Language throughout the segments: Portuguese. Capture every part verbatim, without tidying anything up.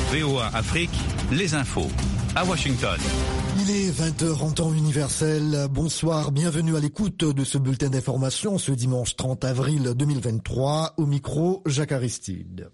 V O A Afrique, les infos. À Washington. Il est vingt heures en temps universel. Bonsoir, bienvenue à l'écoute de ce bulletin d'information ce dimanche trente avril deux mille vingt-trois. Au micro, Jacques Aristide.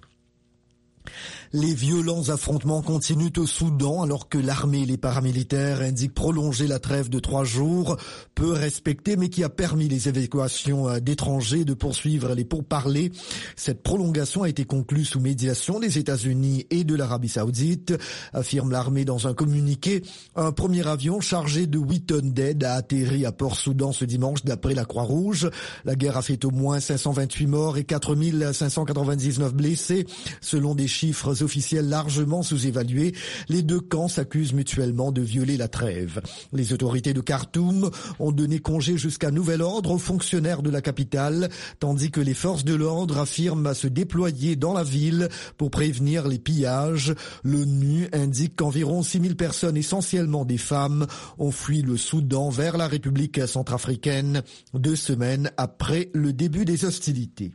Les violents affrontements continuent au Soudan alors que l'armée et les paramilitaires indiquent prolonger la trêve de trois jours, peu respectée mais qui a permis les évacuations d'étrangers de poursuivre les pourparlers. Cette prolongation a été conclue sous médiation des États-Unis et de l'Arabie Saoudite, affirme l'armée dans un communiqué. Un premier avion chargé de huit tonnes d'aide a atterri à Port-Soudan ce dimanche d'après la Croix-Rouge. La guerre a fait au moins cinq cent vingt-huit morts et quatre mille cinq cent quatre-vingt-dix-neuf blessés, selon des chiffres officiels largement sous-évalués. Les deux camps s'accusent mutuellement de violer la trêve. Les autorités de Khartoum ont donné congé jusqu'à nouvel ordre aux fonctionnaires de la capitale, tandis que les forces de l'ordre affirment se déployer dans la ville pour prévenir les pillages. L'ONU indique qu'environ six mille personnes, essentiellement des femmes, ont fui le Soudan vers la République centrafricaine deux semaines après le début des hostilités.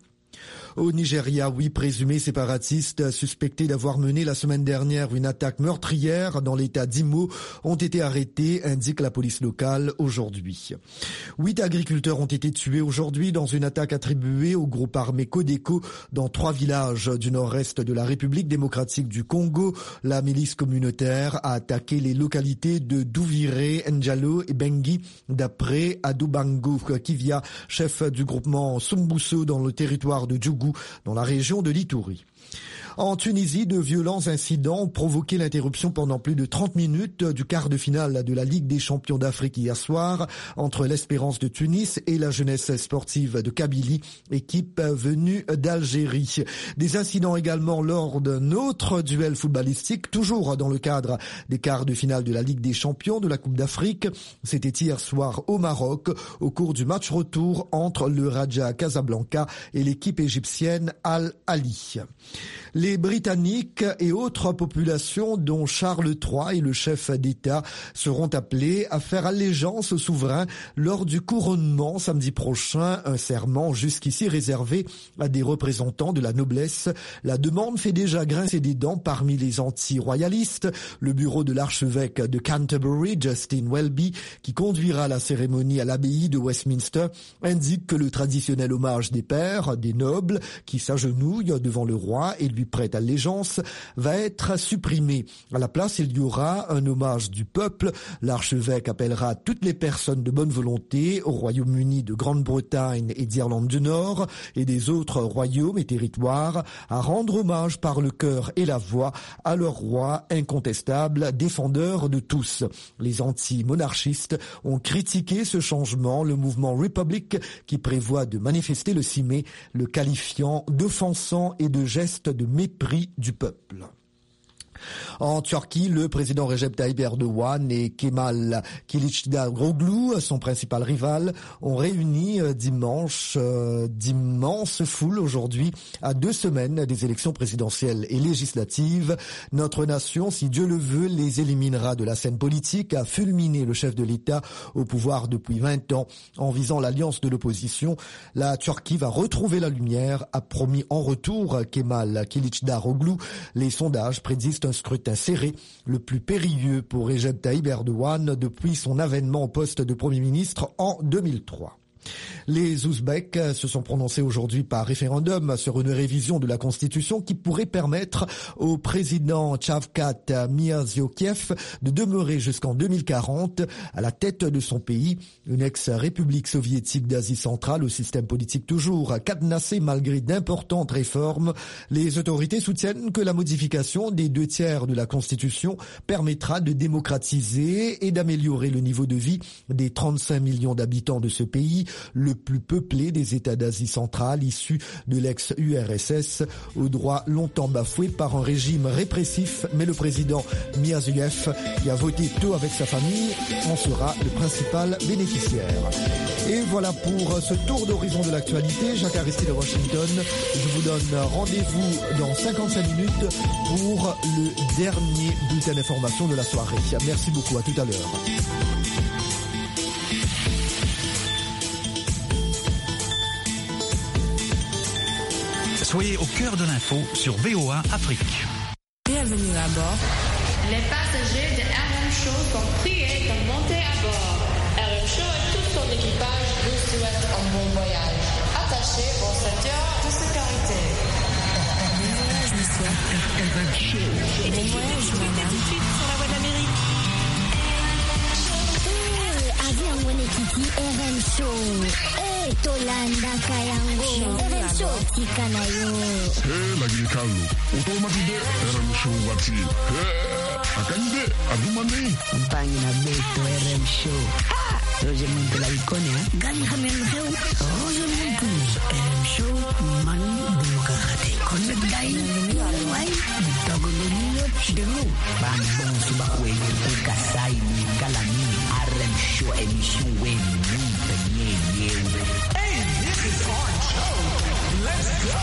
Au Nigeria, huit présumés séparatistes suspectés d'avoir mené la semaine dernière une attaque meurtrière dans l'état d'Imo ont été arrêtés, indique la police locale aujourd'hui. Huit agriculteurs ont été tués aujourd'hui dans une attaque attribuée au groupe armé Codeco dans trois villages du nord-est de la République démocratique du Congo. La milice communautaire a attaqué les localités de Douvire, Njalo et Bengi, d'après Adubango Kivia, chef du groupement Sumbuso dans le territoire de Djougou, dans la région de l'Ituri. En Tunisie, de violents incidents ont provoqué l'interruption pendant plus de trente minutes du quart de finale de la Ligue des champions d'Afrique hier soir entre l'Espérance de Tunis et la Jeunesse sportive de Kabylie, équipe venue d'Algérie. Des incidents également lors d'un autre duel footballistique, toujours dans le cadre des quarts de finale de la Ligue des champions de la Coupe d'Afrique. C'était hier soir au Maroc, au cours du match retour entre le Raja Casablanca et l'équipe égyptienne Al Ahly. Les Britanniques et autres populations, dont Charles trois et le chef d'État, seront appelés à faire allégeance au souverain lors du couronnement samedi prochain, un serment jusqu'ici réservé à des représentants de la noblesse. La demande fait déjà grincer des dents parmi les anti-royalistes. Le bureau de l'archevêque de Canterbury, Justin Welby, qui conduira la cérémonie à l'abbaye de Westminster, indique que le traditionnel hommage des pères, des nobles, qui s'agenouillent devant le roi et lui prête allégeance, va être supprimé. À la place, il y aura un hommage du peuple. L'archevêque appellera toutes les personnes de bonne volonté au Royaume-Uni de Grande-Bretagne et d'Irlande du Nord et des autres royaumes et territoires à rendre hommage par le cœur et la voix à leur roi incontestable, défendeur de tous. Les anti-monarchistes ont critiqué ce changement, le mouvement Republic qui prévoit de manifester le six mai, le qualifiant d'offensant et de geste de mépris du peuple. En Turquie, le président Recep Tayyip Erdogan et Kemal Kılıçdaroğlu, son principal rival, ont réuni dimanche euh, d'immenses foules aujourd'hui à deux semaines des élections présidentielles et législatives. Notre nation, si Dieu le veut, les éliminera de la scène politique, a fulminé le chef de l'État au pouvoir depuis vingt ans en visant l'alliance de l'opposition. La Turquie va retrouver la lumière, a promis en retour Kemal Kılıçdaroğlu. Les sondages prédisent un scrutin serré, le plus périlleux pour Recep Tayyip Erdogan depuis son avènement au poste de Premier ministre en deux mille trois. Les Ouzbeks se sont prononcés aujourd'hui par référendum sur une révision de la Constitution qui pourrait permettre au président Shavkat Mirziyoyev de demeurer jusqu'en deux mille quarante à la tête de son pays, une ex-république soviétique d'Asie centrale au système politique toujours cadenassé malgré d'importantes réformes. Les autorités soutiennent que la modification des deux tiers de la Constitution permettra de démocratiser et d'améliorer le niveau de vie des trente-cinq millions d'habitants de ce pays, le plus peuplé des États d'Asie centrale issus de l'ex-U R S S, aux droits longtemps bafoués par un régime répressif, mais le président Mirziyoyev, qui a voté tôt avec sa famille, en sera le principal bénéficiaire. Et voilà pour ce tour d'horizon de l'actualité. Jacques Aristide à Washington. Je vous donne rendez-vous dans cinquante-cinq minutes pour le dernier bulletin d'information de la soirée. Merci beaucoup, à tout à l'heure. Soyez au cœur de l'info sur V O A Afrique. Bienvenue à bord. Les passagers de R M Show sont priés de monter à bord. R M Show et tout son équipage vous souhaitent un bon voyage. Attachez vos ceintures de sécurité. Bon voyage, monsieur. R M Show. Bon voyage, madame. Tout de suite sur la voie de l'Amérique. Avion Monekiti R M Show. Eh, Tolanda Kayango. R M Show Tikanayo. Eh, lagi ni Carlo. Otomati de R M Show wati. Eh, akande adumane. Mpangi na beto R M Show. Ah, Roger Muntu la ikone ha. Gali khamen kheu. Roger Muntu R M Show manu dumukate. Connect dai. Wai. Dogo lolo chidelo. Bang bang suba kweli kasai ni kalami. R M Show émission win win penye yewe. Hey, this is our show. Let's go.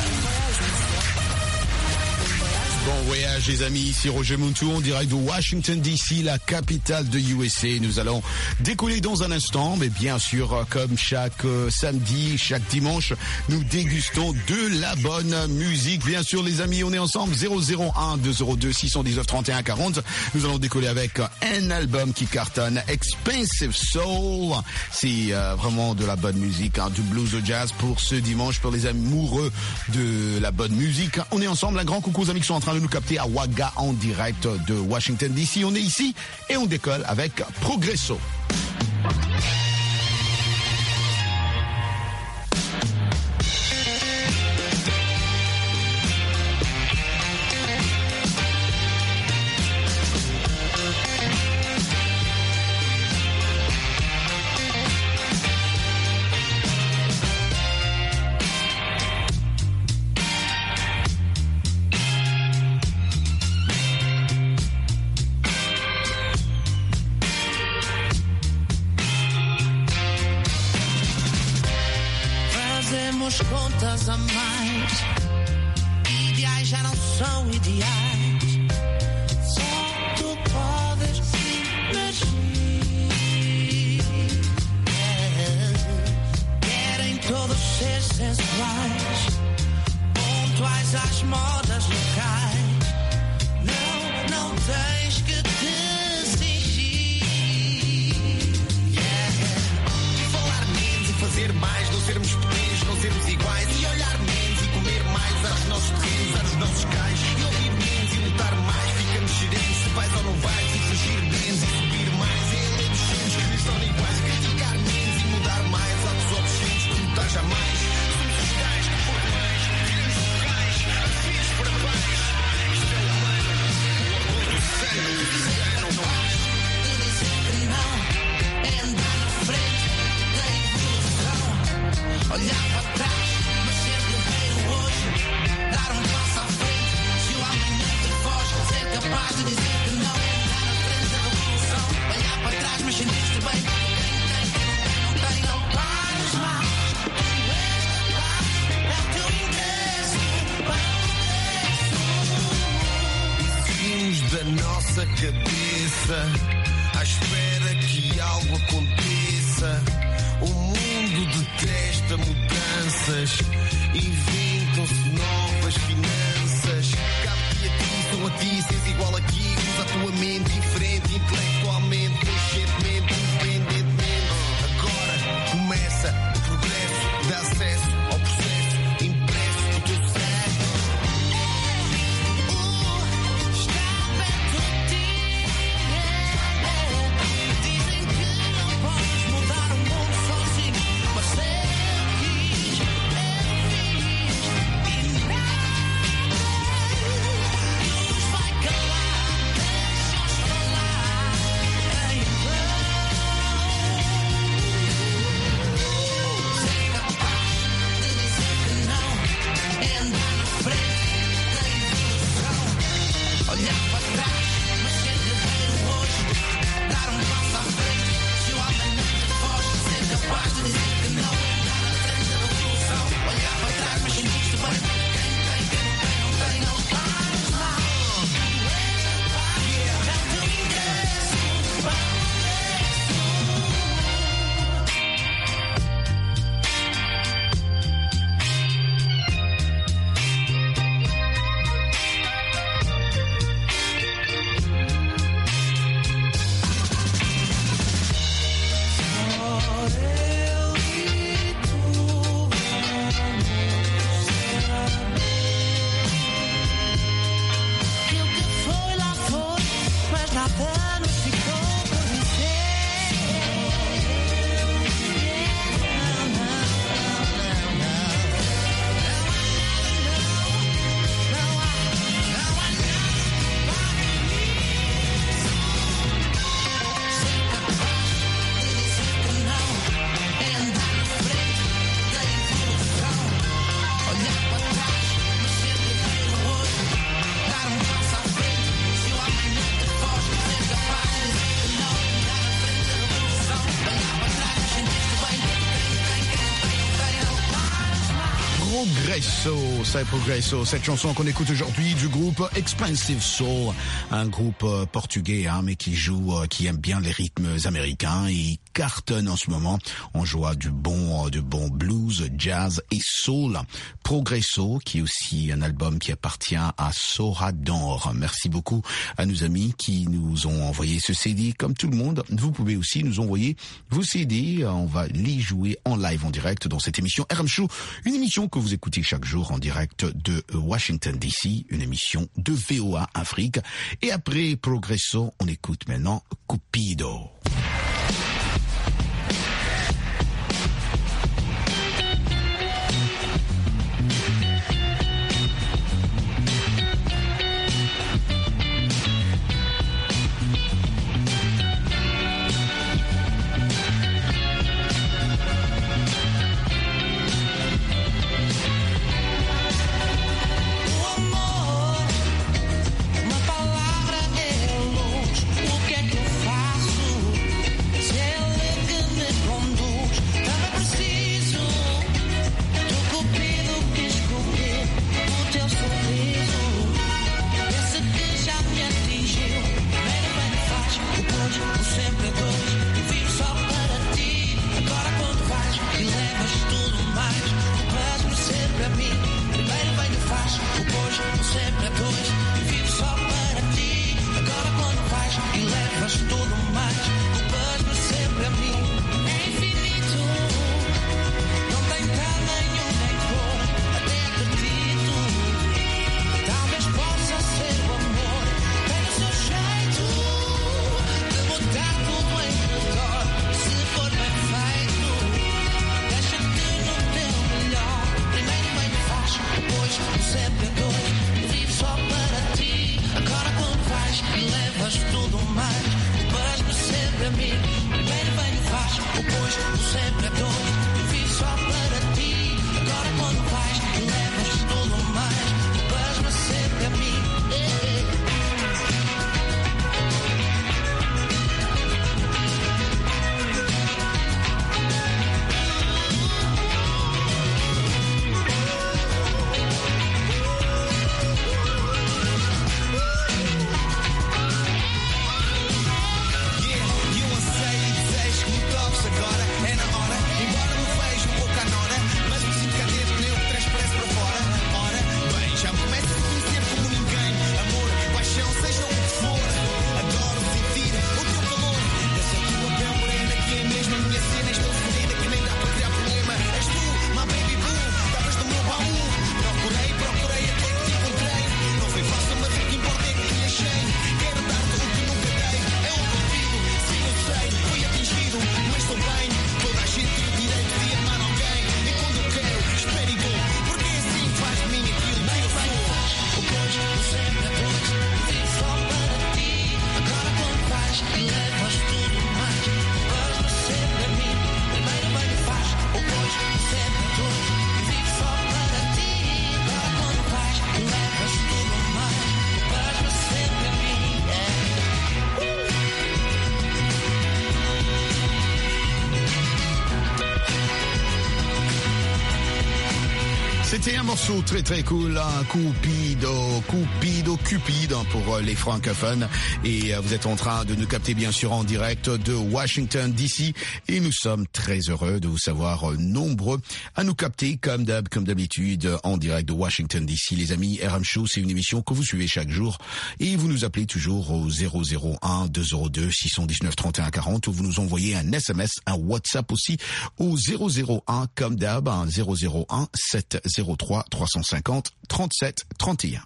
Bon voyage les amis, ici Roger Muntu en direct de Washington D C, la capitale de U S A. Nous allons décoller dans un instant, mais bien sûr comme chaque euh, samedi, chaque dimanche, nous dégustons de la bonne musique. Bien sûr les amis, on est ensemble zéro zéro un deux zéro deux six un neuf trente et un quarante. Nous allons décoller avec un album qui cartonne, Expensive Soul. C'est euh, vraiment de la bonne musique, hein, du blues au jazz pour ce dimanche, pour les amoureux de la bonne musique. On est ensemble, un grand coucou aux amis qui sont en train de nous capter à Wagga en direct de Washington D C. On est ici et on décolle avec Progresso. Contas a mais, ideais já não são ideais, só tu podes imagir. Querem todos ser sensuais, pontuais às modas locais. Não, não tens que te cingir. E falar menos e fazer mais, não sermos pequenos, não sermos iguais, e olhar menos e comer mais aos nossos terrenos, aos nossos cais, e ouvir menos e lutar mais, ficamos serenos se vais ou não vais, e fugir menos e subir mais, e ler os filmes que lhes são iguais, criticar menos e mudar mais, atos obscenos que lutar jamais, somos os cais que por mais, tiramos os cais, afins para baixo, isto é humano, o amor do sangue, o cigano não faz, te dizer que não, é andar na frente da evolução, olhar para trás, mas sempre ver o hoje, dar um passo à frente, se o amanhã te foge, ser capaz de dizer que não, é andar na frente da revolução, olhar para trás, mas sentir-te bem, não tem, não pares mais, é o teu ingresso, saímos da nossa cabeça, à espera que algo aconteça. O mundo detesta mudanças, inventam-se novas finanças. Cabe-te a ti, sou a ti, sês igual aqui. Usa a tua mente diferente, intelectualmente, conscientemente, independentemente. Agora começa o progresso, dá acesso ao processo, impresso no teu cérebro. Uh, está perto de ti. Dizem que não podes mudar o mundo sozinho, mas eu quis, eu fiz, e nada nos vai calar, deixa-os falar. Progresso, c'est Progresso, cette chanson qu'on écoute aujourd'hui du groupe Expensive Soul, un groupe euh, portugais hein, mais qui joue, euh, qui aime bien les rythmes américains et il cartonne en ce moment. On joue à du bon, euh, du bon blues, jazz et soul. Progresso, qui est aussi un album qui appartient à Sorador. Merci beaucoup à nos amis qui nous ont envoyé ce C D. Comme tout le monde, vous pouvez aussi nous envoyer vos C D. On va les jouer en live, en direct dans cette émission R M Show, une émission que vous écoutez chaque jour en direct de Washington D C, une émission de V O A Afrique. Et après Progresso, on écoute maintenant Cupido. C'était un morceau très très cool, hein, Cupido, Cupido, Cupid hein, pour les francophones. Et euh, vous êtes en train de nous capter bien sûr en direct de Washington D C. Et nous sommes très heureux de vous savoir euh, nombreux à nous capter comme d'hab, comme d'habitude en direct de Washington D C. Les amis, R M Show, c'est une émission que vous suivez chaque jour. Et vous nous appelez toujours au zéro zéro un deux zéro deux six un neuf trente et un quarante ou vous nous envoyez un S M S, un WhatsApp aussi au zéro zéro un comme d'hab, un zéro zéro un sept zéro trois trois cent cinquante trente-sept trente et un.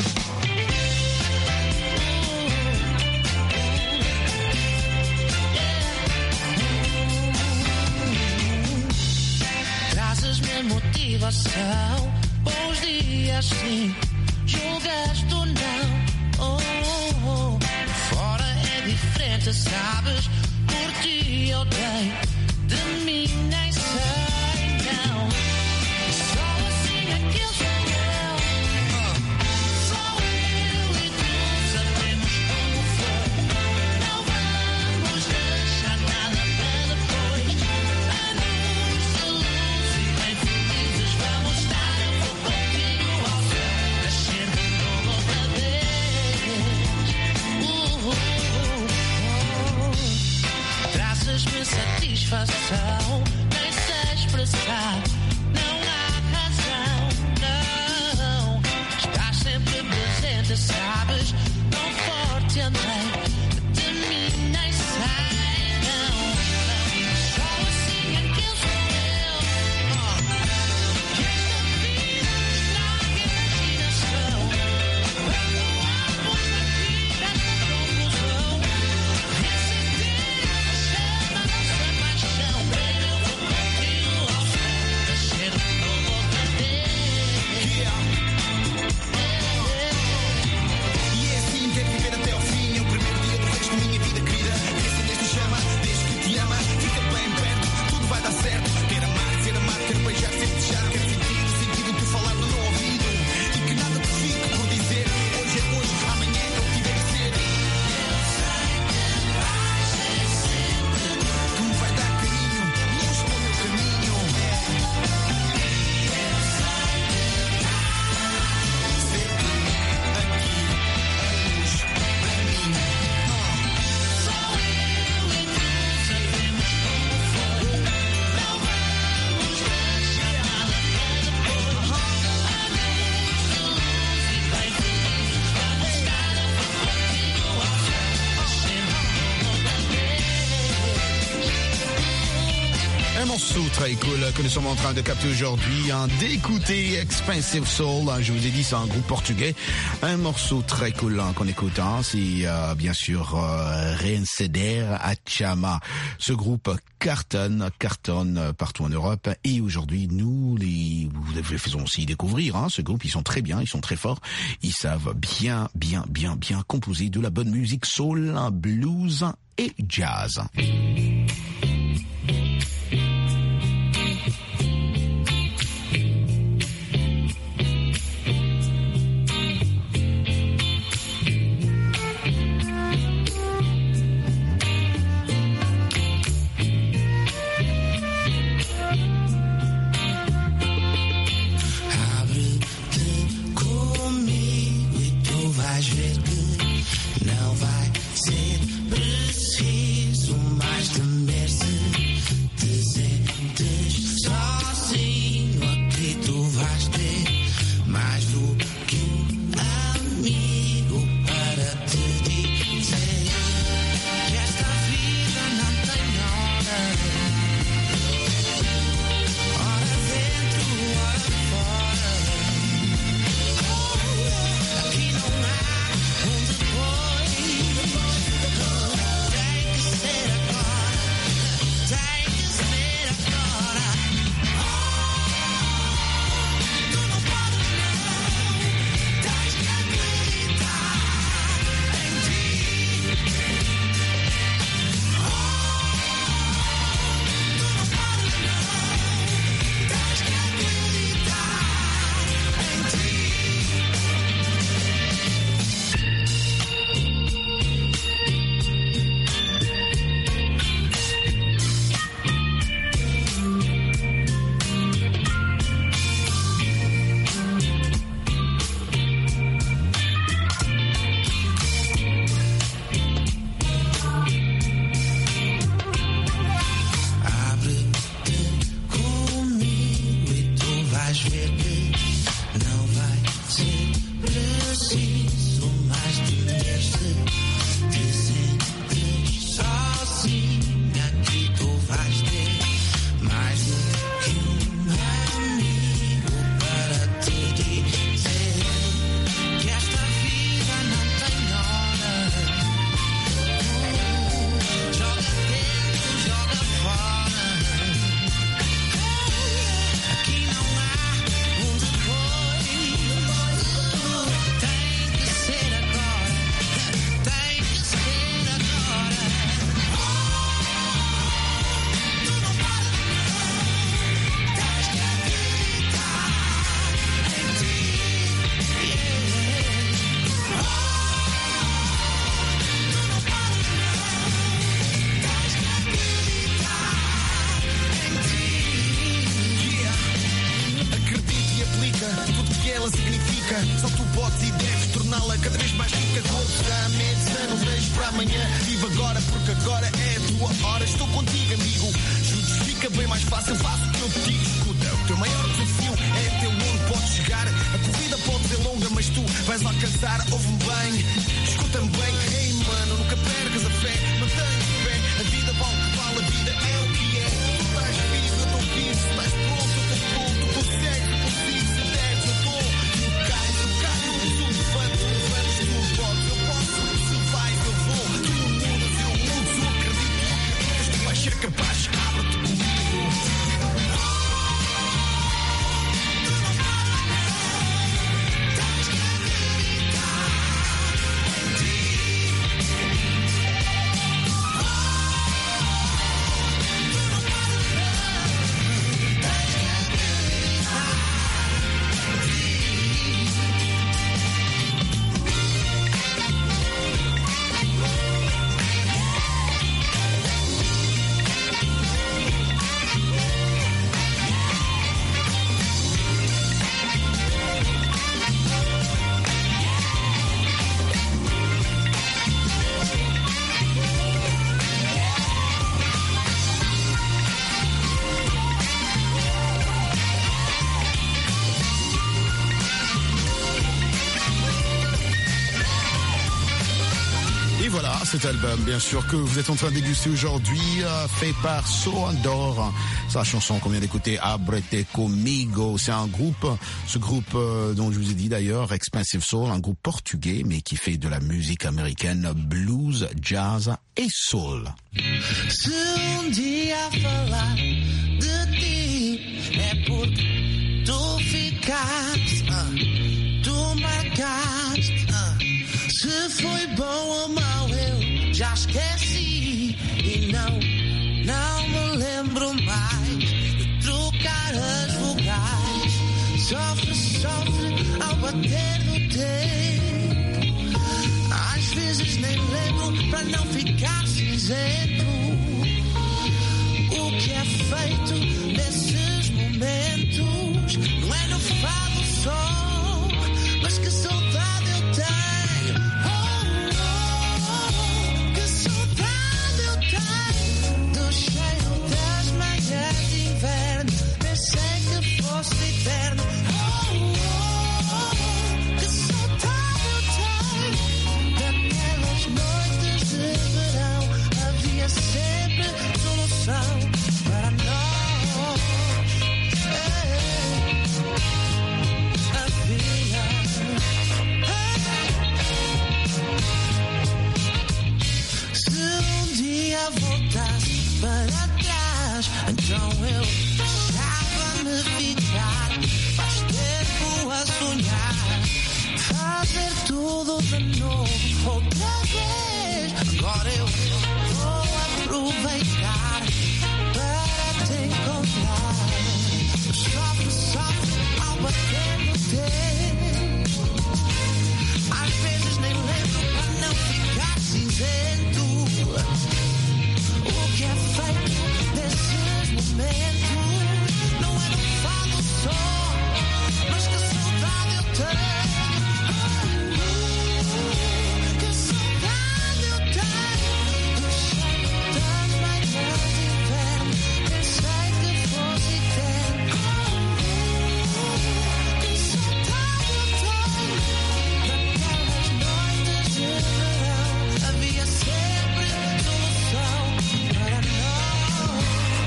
Trazes-me motivação, bons dias sim, julgaste ou não, oh, oh, oh. Fora é diferente, sabes, por ti eu dei, de mim nem sei, não. Só assim é que eu sou eu, só eu e tu sabemos como foi. Não vamos deixar nada para depois. Anos de luz e bem felizes vamos estar a voar. tentei. De mim nem sai, não, não. Só assim é que eu sou eu. Oh. Que esta vida estraga a imaginação. Quando há uma vida com conclusão. Reacender a chama, nossa paixão. Baby, eu vou contigo ao céu. Descer de novo outra vez. E é assim, quero viver até ao fim. É o primeiro dia do resto da minha vida, querida. Que acendeste chama, desde que te ama. Fica bem perto, tudo vai dar certo. Quero amar, ser amado, quero beijar, ser deixar. Quero sentir o sentido de falar no meu ouvido. E que nada te fique por dizer. Hoje é hoje, amanhã é o que tiver que ser. Eu sei que vais ser sempre que me vai dar carinho, luz para o meu caminho. Eu sei que vais ser tu, aqui, a luz para mim. Só eu e tu sabemos como foi. Não vamos deixar nada para depois. Anéis de luz e beijos. Vamos estar a voar contigo ao céu. Descendo outra vez. Un morceau très cool que nous sommes en train de capter aujourd'hui, hein, d'écouter Expensive Soul, hein, je vous ai dit c'est un groupe portugais, un morceau très cool hein, qu'on écoute, hein, c'est euh, bien sûr euh, Reacender a Chama. Ce groupe cartonne, cartonne partout en Europe et aujourd'hui nous les, vous les faisons aussi découvrir, hein, ce groupe, ils sont très bien, ils sont très forts, ils savent bien, bien, bien, bien composer de la bonne musique soul, blues et jazz. Abre-te comigo e tu vais ver que não vai ser preciso mais temer se te sentes sozinho. Aqui tu vais ter mais do que um amigo para te dizer que esta vida não tem hora. Ora dentro, ora fora. Aqui não há um depois. torná-la cada vez mais rica. Corpo, medicina, não deixo para amanhã. Vive agora porque agora é a tua hora. Estou contigo, amigo. Juntos fica bem mais fácil. Faço o que eu te digo. Escuta, o teu maior desafio é até onde podes chegar. A corrida pode ser longa, mas tu vais alcançar. Ouve-me bem, escuta-me bem. Ei, mano, nunca percas a fé. Mantém-te de pé. A vida vale o que vale, a vida é o que é. Tu estás vivo, eu estou vivo. Se estás pronto, eu estou pronto. Tu consegues, eu consigo. Se deres, eu estou. Tu cais, eu caio. Tu levantas, tu levantas. Tu podes, eu posso. Se vais, eu vou. Tu mudas, eu mudo. Eu acredito, acreditas. Tu vais ser capaz. Abre-te comigo. Cet album, bien sûr, que vous êtes en train de déguster aujourd'hui, euh, fait par So Andor. C'est la chanson qu'on vient d'écouter, Abrete Comigo. C'est un groupe, ce groupe euh, dont je vous ai dit d'ailleurs, Expensive Soul, un groupe portugais, mais qui fait de la musique américaine, blues, jazz et soul. Se um dia falar de ti, é porque tu ficaste, uh, tu marcaste, uh, se foi bom ou mau eu já esqueci e não, não me lembro mais de trocar as vogais. Sofre, sofre ao bater no tempo. Às vezes nem lembro para não ficar cinzento. O que é feito nesses momentos não é no fado só, mas que saudade eu tenho. Oh, oh, oh, que saudade eu tenho do cheiro das manhãs de inverno. Pensei que fosse eterno. Oh, oh, oh, que saudade eu tenho daquelas noites de verão. Havia sempre solução para nós. Ei, havia. Ei. Se um dia voltasse para trás, então eu deixava-me ficar. Faz tempo a sonhar, fazer tudo de novo outra vez. Agora eu vou aproveitar para te encontrar. Sofre, sofre ao bater no tempo. Às vezes nem lembro para não ficar cinzento. O que é feito nesses momentos não é no fado só, mas que saudade eu tenho. Que saudade eu tenho do cheiro das manhãs de inverno. Pensei que fosse eterno. Que saudade eu tenho daquelas noites de verão. Havia sempre solução para nós.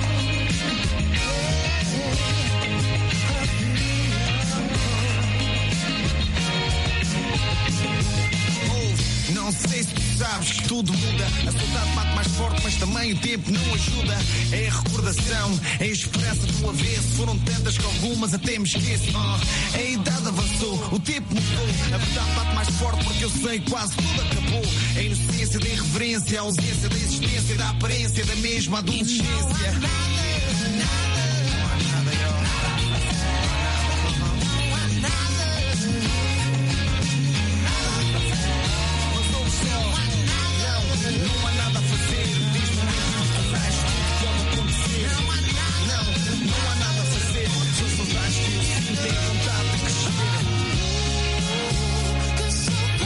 Ouve, não sei se tu sabes que tudo muda. A saudade bate mais forte, mas também o tempo não ajuda. É a recordação, é a esperança do avesso. Foram tantas que algumas até me esqueço. uh, A idade avançou, o tempo mudou. A verdade bate mais forte porque eu sei que quase tudo acabou. A inocência da irreverência, a ausência da existência, da aparência da mesma adolescência. Não há nada a fazer, diz-me o resto pode acontecer. Não, não há nada a fazer, são saudades que eu sinto, tenho vontade de crescer.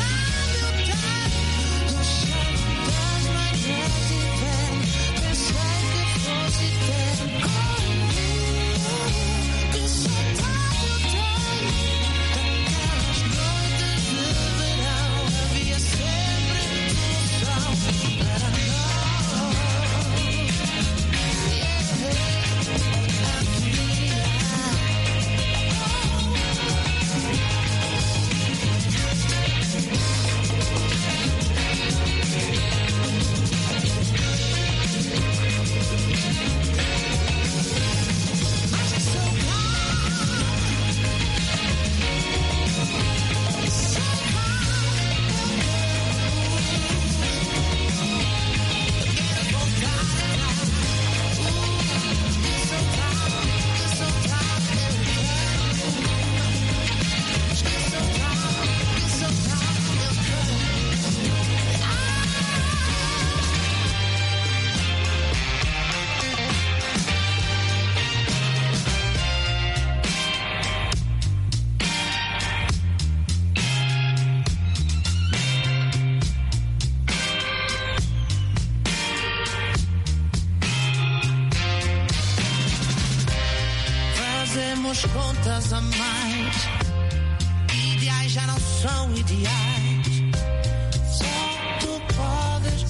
fazemos contas a mais. Ideais já não são ideais. Só tu podes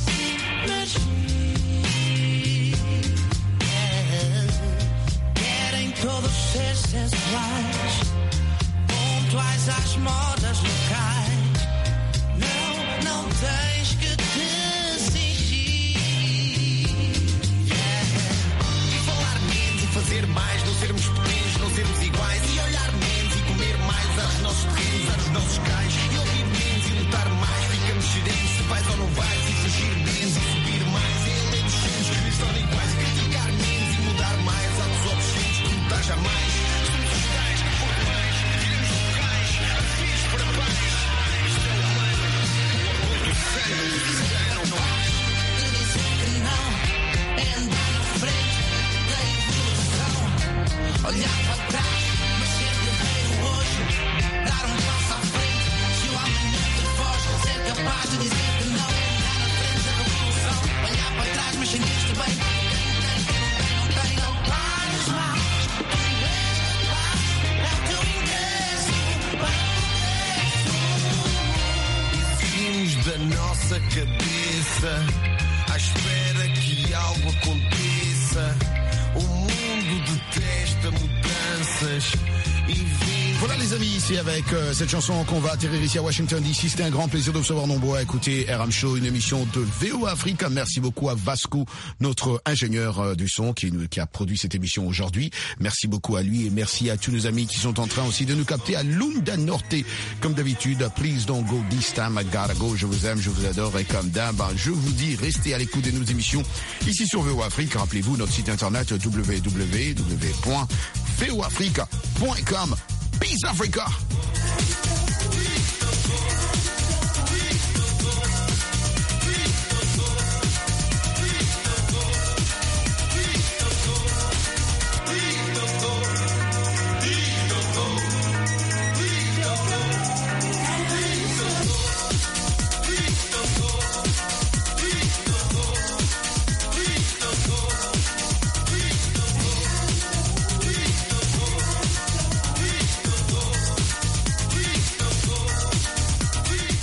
imagir. Yeah. Querem todos ser sensuais, pontuais às modas locais. Não, não tens que te fazer mais, não sermos pequenos, não sermos iguais. E olhar menos e comer mais aos nossos terrenos, aos nossos cais. E ouvir menos e lutar mais. Ficamos sedentos se vais ou não vais. E fugir menos e subir mais. E ler os sonhos que lhes tornem iguais. Criticar menos e mudar mais. Atos obscenos que lutar jamais. Somos os tais, por mais. Viramos locais, afins para paz. Isto é humano, o amor do sangue. Não há de dizer que não. É andar na frente. Olhar para trás, mas ser guerreiro hoje. Dar um passo à frente. Se o amanhã te foge, ser capaz de dizer que não. Andar na frente da revolução. Olhar para trás, mas sentir-te bem. Quem tem, quem não tem, não pares mais. Tu és capaz, é o teu ingresso para o progresso. Exigimos da nossa cabeça, à espera que algo aconteça. O mundo detesta mudanças e vem. Voilà les amis, ici avec euh, cette chanson qu'on va atterrir ici à Washington D C. C'était un grand plaisir de vous recevoir nombreux à écouter R M Show, une émission de V O A Africa. Merci beaucoup à Vasco, notre ingénieur euh, du son qui, qui a produit cette émission aujourd'hui. Merci beaucoup à lui et merci à tous nos amis qui sont en train aussi de nous capter à Lunda Norte. Comme d'habitude, please don't go this time, I gotta go. Je vous aime, je vous adore et comme d'hab, je vous dis, restez à l'écoute de nos émissions ici sur V O A Afrique. Rappelez-vous notre site internet w w w point v o africa point com. Peace Africa!